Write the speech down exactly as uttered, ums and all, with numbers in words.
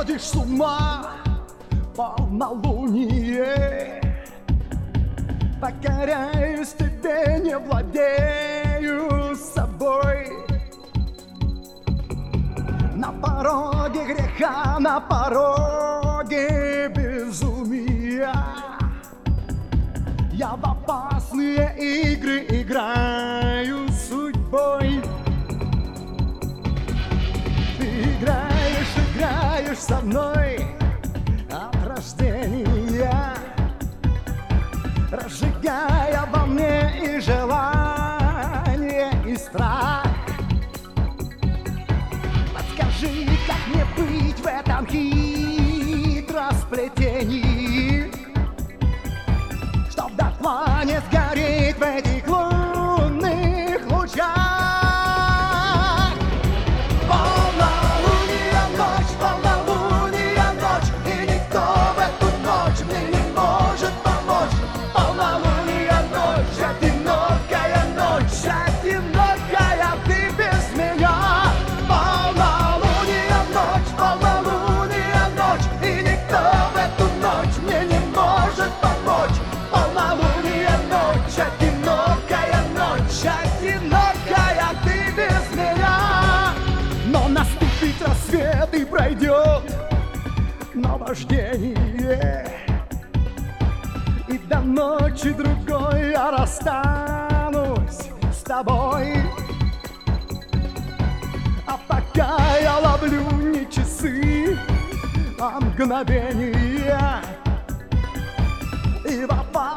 сходишь с ума, полнолуние. Покоряюсь тебе, не владею собой. На пороге греха, на пороге безумия. Я в опасные игры играю с судьбой. Ты играешь, играешь со мной от рождения, разжигая во мне и желание, и страх. Подскажи, как мне быть в этом хитросплетении, чтоб дотла не сгореть в этих лунных лучах. Полнолуние ночь, полнолуние ночь, и никто в эту ночь мне не может помочь. Полнолуние ночь, одинокая ночь, одинокая ты без меня. Полнолуние ночь, полнолуние ночь, и никто в эту ночь мне не может помочь. Полнолуние ночь, одинокая ночь, одинокая ты без меня. Но наступит рассвет и пройдет наваждение, и до ночи другой я расстанусь с тобой. А пока я ловлю не часы, а мгновения, и в опасности